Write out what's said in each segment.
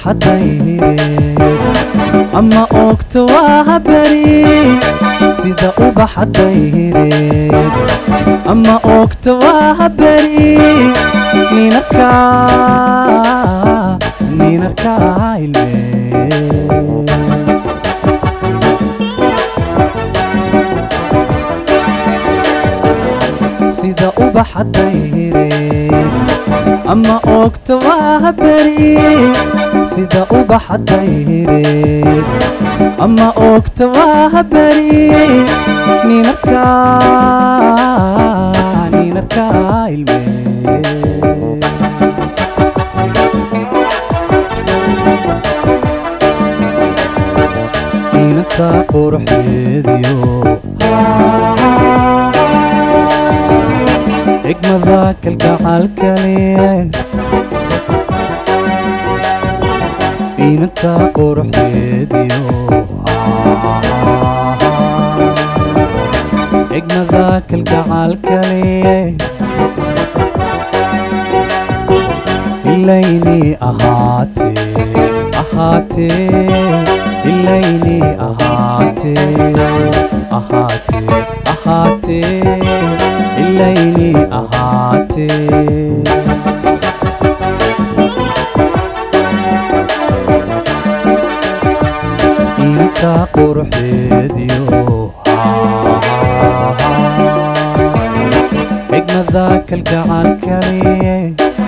ubaxadayreed ama oogto waa beri sida ubaxadayreed ama oogto waa beri ninarkaa ilmeed sida ubaxadayreed ama oogto waa beri sida ubaxadayreed ama oogto waa beri ninarkaa ilmeed inanta quruxeediyo xigmada kalgacalkale inanta quruxeediyo xigmada kalgacalkale ilayni ahaatee ilayni ahaatee ilayni ahaatee inta quruxeediyo xigmada kalgacalkale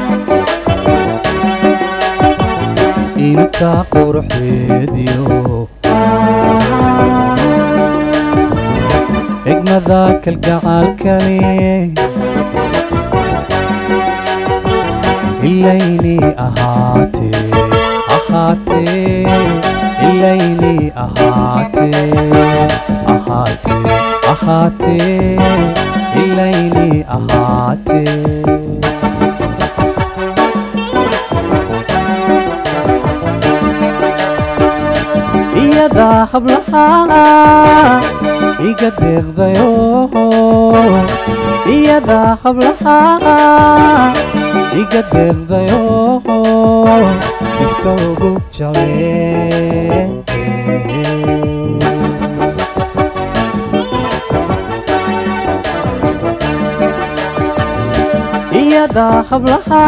inta quruxeediyo xigmada kalgacalkale ilayni ahaatee ilayni ahaatee ilayni ahaatee iyada hablaha iga deeqdayo iyada hablaha iga deeqdayo ifka ugu jeclee iyada hablaha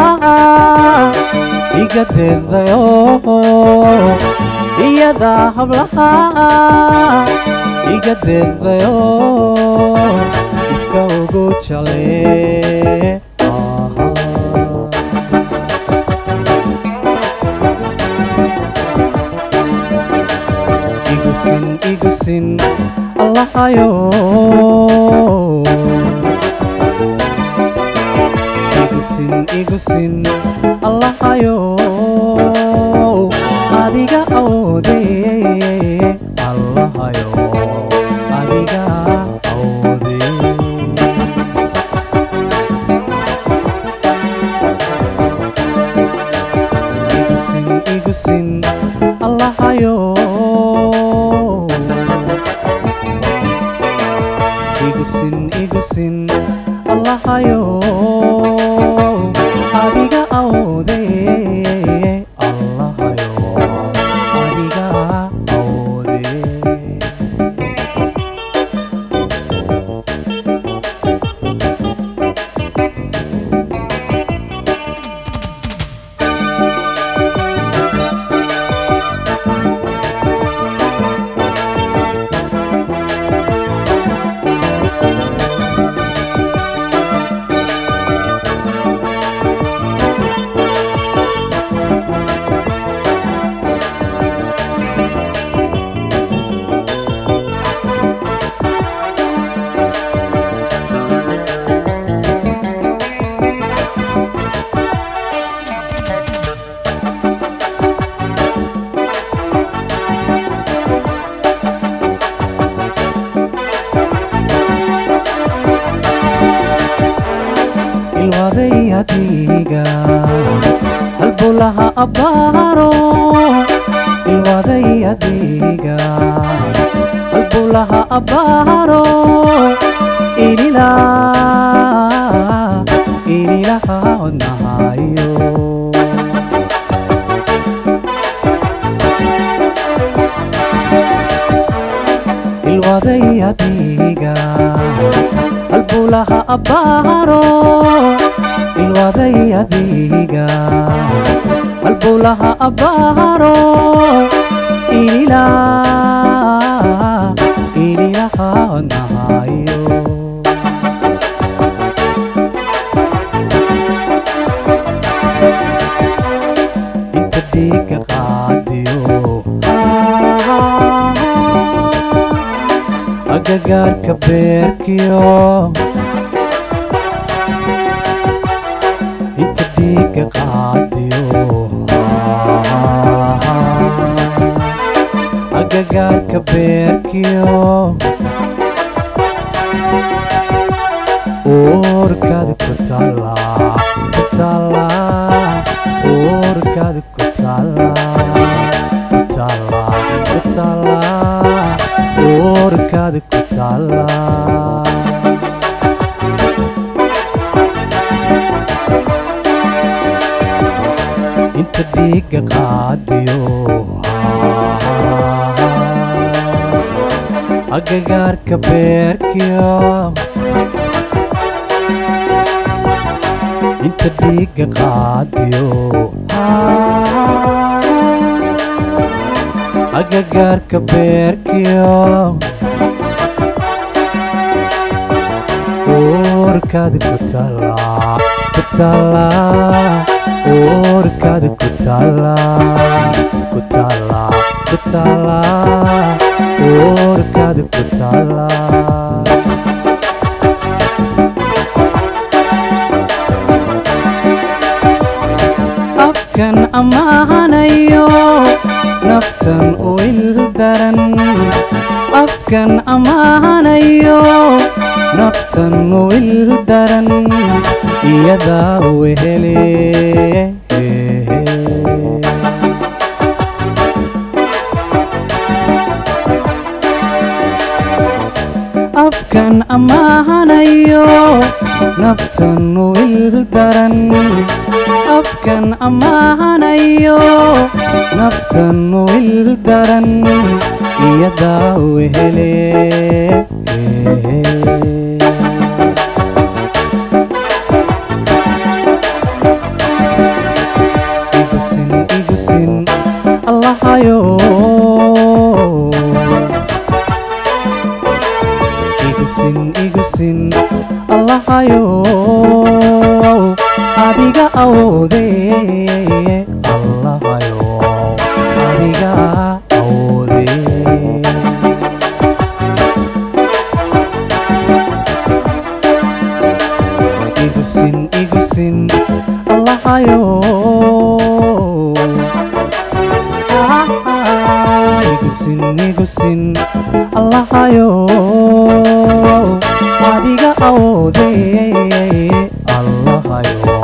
iga deeqdayo iyada hablaha iga deeqdayo ifka ugu jeclee igusin allahayo igusin allahayo adiga awdee allahayo adiga awdee igusin allahayo igusin allahayo adiga awdee allahayo adiga awdee ilwadayadiga halbulaha abaro ilwadayadiga halbulaha abaro inilaha odnahayo halbowlaha abbaaro ilwaday adiga halbowlaha abbaaro ililahaanahayo inta dhiiga qaadiyo agagaarka beerkiyo inta dhiiga qaadiyo agagaarka beerkiyo uurkaada ku taala uurkaada ku taala uurkaada ku taala inta dhiiga qaadiyo agagaarka beerkiyo inta dhiiga qaadiyo agagaarka beerkiyo uurkaada ku taala uurkaada ku taala uurkaada ku taala afkan ammaanayo naftan u ildaran afkan ammaanayo naftan u ildaran iyadaa wehele afkan ammaanayo naftan u ildaran afkan ammaanayo naftan u ildaran iyadaa wehele igusin allahayo igusin allahayo adiga awoode allahayo adiga awoode igusin allahayo igusin allahayo adiga awoode allahayo